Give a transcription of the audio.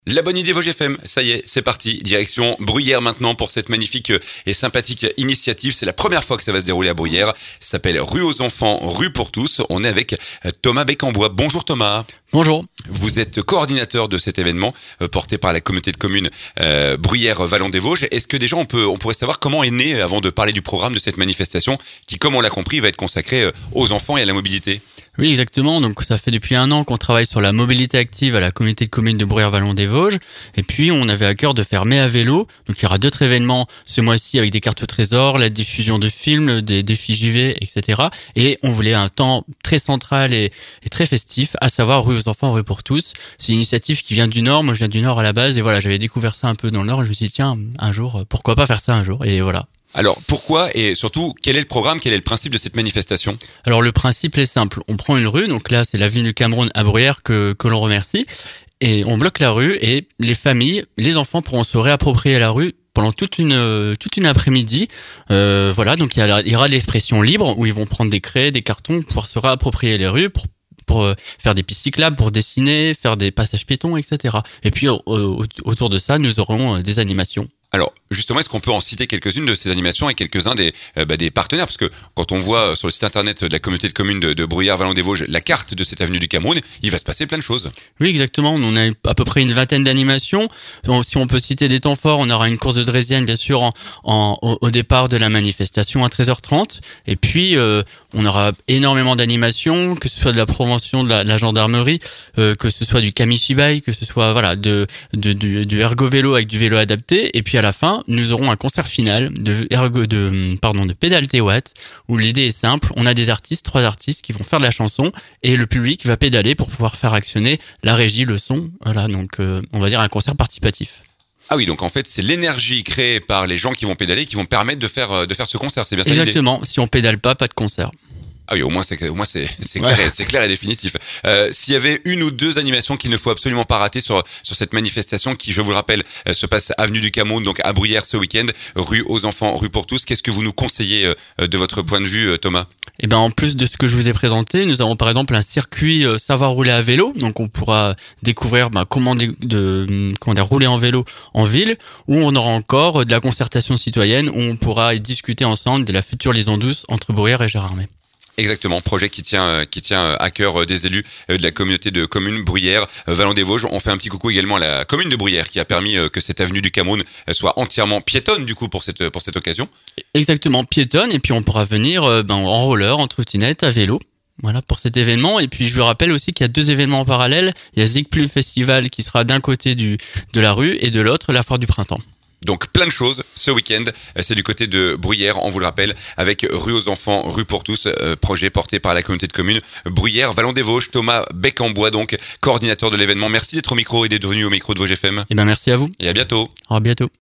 La bonne idée Vosges FM, ça y est, c'est parti. Direction Bruyères maintenant pour cette magnifique et sympathique initiative. C'est la première fois que ça va se dérouler à Bruyères. Ça s'appelle Rue aux enfants, rue pour tous. On est avec Thomas Becambois. Bonjour Thomas. Bonjour. Vous êtes coordinateur de cet événement porté par la communauté de communes Bruyères-Vallon-des-Vosges. Est-ce que déjà on pourrait savoir comment est né, avant de parler du programme de cette manifestation qui, comme on l'a compris, va être consacrée aux enfants et à la mobilité? Oui, exactement. Donc, ça fait depuis 1 an qu'on travaille sur la mobilité active à la communauté de communes de Bruyères-Vallon-des-Vosges. Et puis, on avait à cœur de faire Mai à vélo. Donc, il y aura d'autres événements ce mois-ci avec des cartes au trésor, la diffusion de films, des défis JV, etc. Et on voulait un temps très central et très festif, à savoir Rue aux enfants, rue pour tous. C'est une initiative qui vient du Nord. Moi, je viens du Nord à la base. Et voilà, j'avais découvert ça un peu dans le Nord. Et je me suis dit, tiens, un jour, pourquoi pas faire ça un jour? Et voilà. Alors, pourquoi et surtout, quel est le programme, quel est le principe de cette manifestation? Alors, le principe est simple. On prend une rue, donc là, c'est l'avenue du Cameroun à Bruyères que l'on remercie. Et on bloque la rue et les familles, les enfants pourront se réapproprier la rue pendant toute une après-midi. Voilà, donc il y aura l'expression libre où ils vont prendre des craies, des cartons, pouvoir se réapproprier les rues pour faire des pistes cyclables, pour dessiner, faire des passages piétons, etc. Et puis, autour de ça, nous aurons des animations. Alors, justement, est-ce qu'on peut en citer quelques-unes de ces animations et quelques-uns des partenaires? Parce que quand on voit sur le site internet de la communauté de communes de Bruyères-Vallon-des-Vosges la carte de cette avenue du Cameroun, il va se passer plein de choses. Oui, exactement. On a à peu près une vingtaine d'animations. Si on peut citer des temps forts, on aura une course de draisienne, bien sûr, au départ de la manifestation à 13h30. Et puis, on aura énormément d'animations, que ce soit de la prévention de la gendarmerie, que ce soit du kamishibai, que ce soit du ergo vélo avec du vélo adapté. Et puis à la fin, nous aurons un concert final de pédaleté watt, où l'idée est simple. On a 3 artistes qui vont faire de la chanson et le public va pédaler pour pouvoir faire actionner la régie, le son. Voilà, donc on va dire un concert participatif. Ah oui, donc en fait, c'est l'énergie créée par les gens qui vont pédaler qui vont permettre de faire ce concert. C'est bien ça l'idée? Exactement. Si on pédale pas de concert. Ah oui, au moins c'est clair, c'est clair et définitif. S'il y avait 1 ou 2 animations qu'il ne faut absolument pas rater sur cette manifestation qui, je vous le rappelle, se passe avenue du Cameroun, donc à Bruyères ce week-end, rue aux enfants, rue pour tous. Qu'est-ce que vous nous conseillez de votre point de vue, Thomas? Eh ben, en plus de ce que je vous ai présenté, nous avons par exemple un circuit savoir rouler à vélo. Donc, on pourra découvrir comment rouler en vélo en ville, où on aura encore de la concertation citoyenne, où on pourra discuter ensemble de la future liaison douce entre Bruyères et Gérardmer. Exactement, projet qui tient à cœur des élus de la communauté de communes Bruyères, Vallon-des-Vosges. On fait un petit coucou également à la commune de Bruyères qui a permis que cette avenue du Cameroun soit entièrement piétonne du coup pour cette occasion. Exactement, piétonne, et puis on pourra venir en roller, en trottinette, à vélo. Voilà pour cet événement. Et puis je vous rappelle aussi qu'il y a 2 événements en parallèle. Il y a Zigplu Festival qui sera d'un côté de la rue et de l'autre la foire du printemps. Donc plein de choses ce week-end, c'est du côté de Bruyères, on vous le rappelle, avec Rue aux enfants, rue pour tous, projet porté par la communauté de communes Bruyères, Vallon-des-Vosges. Thomas Becambois, donc coordinateur de l'événement. Merci d'être au micro et d'être venu au micro de Vosges FM. Eh ben merci à vous. Et à bientôt. À bientôt.